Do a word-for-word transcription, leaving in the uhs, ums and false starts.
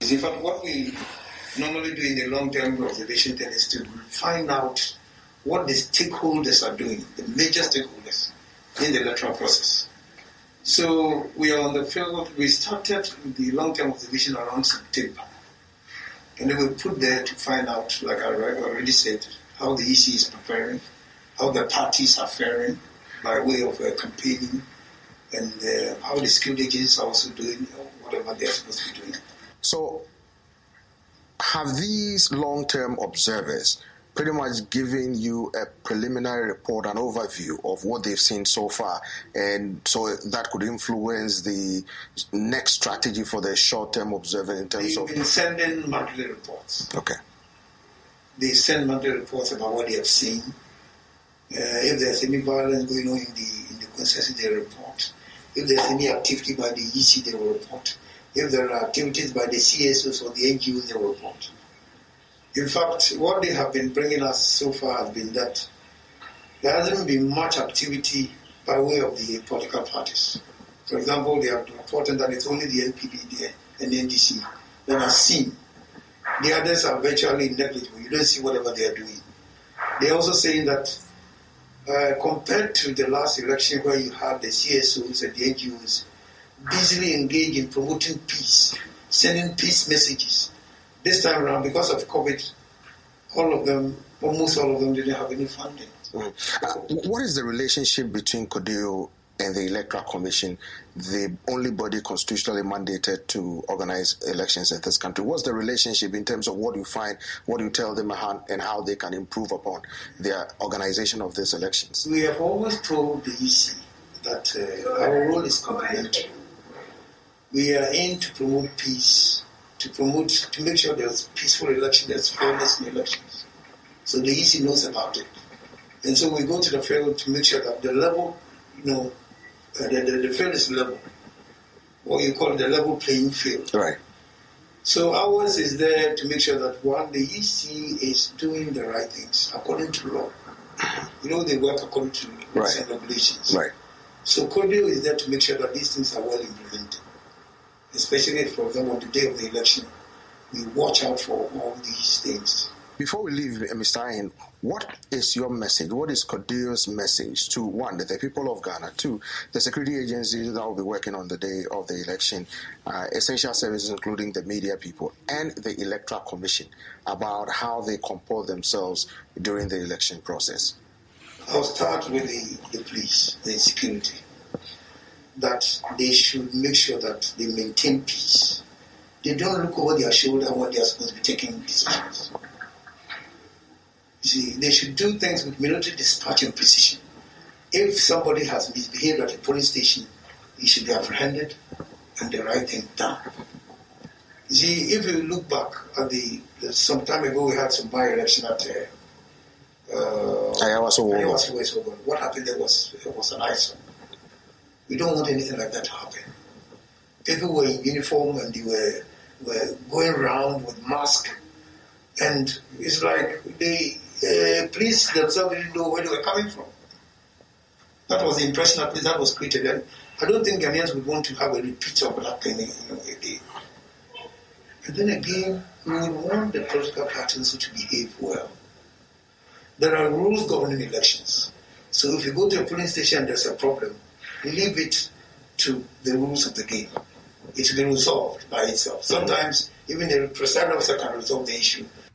In fact, what we normally do in the long-term observation then is to find out what the stakeholders are doing, the major stakeholders in the electoral process. So we are on the field. We started the long-term observation around September. And then we put there to find out, like I already said, how the E C is preparing, how the parties are faring by way of uh, campaigning, and uh, how the security agents are also doing whatever they're supposed to be doing. So, have these long-term observers pretty much given you a preliminary report, an overview of what they've seen so far, and so that could influence the next strategy for the short-term observer in terms They've of... They've been sending monthly reports. Okay. They send monthly reports about what they have seen. Uh, if there's any violence going on in the, in the consensus, they report. If there's any activity by the E C, they will report. If there are activities by the C S Os or the N G Os, they will report. In fact, what they have been bringing us so far has been that there hasn't been much activity by way of the political parties. For example, they have reported that it's only the N P P and the N D C that are seen. The others are virtually negligible. You don't see whatever they are doing. They're also saying that uh, compared to the last election where you had the C S Os and the N G Os busily engaged in promoting peace, sending peace messages, this time around, because of COVID, all of them, almost all of them, didn't have any funding. Mm. Uh, what is the relationship between CODEO and the Electoral Commission, the only body constitutionally mandated to organize elections in this country? What's the relationship in terms of what you find, what you tell them, and how they can improve upon their organization of these elections? We have always told the E C that uh, our role is complementary. We are in to promote peace, to promote, to make sure there's peaceful election, there's fairness in elections. So the E C knows about it. And so we go to the field to make sure that the level, you know, uh, the, the, the field is level, what you call the level playing field. Right. So ours is there to make sure that, one, the E C is doing the right things according to law. You know, they work according to rules and regulations. Right. So CODEO is there to make sure that these things are well implemented. Especially, for example, on the day of the election, we watch out for all these things. Before we leave, Mister Ayin, what is your message? What is CODEO's message to, one, the people of Ghana, two, the security agencies that will be working on the day of the election, uh, essential services including the media people, and the Electoral Commission about how they comport themselves during the election process? I'll start with the, the police, the security, that they should make sure that they maintain peace. They don't look over their shoulder when they are supposed to be taking decisions. You see, they should do things with military dispatch and precision. If somebody has misbehaved at a police station, he should be apprehended and the right thing done. You see, if you look back at the, the some time ago we had some by-election at uh, uh, Ayawaso. What happened there was, was an eyesore. We don't want anything like that to happen. People were in uniform and they were, were going around with masks. And it's like the uh, police themselves didn't know where they were coming from. That was the impression at least that was created. And I don't think Ghanaians would want to have a repeat of that thing, you know, again. And then again, we would want the political parties to behave well. There are rules governing elections. So if you go to a polling station and there's a problem, leave it to the rules of the game. It will be resolved by itself. Sometimes even the presiding officer can resolve the issue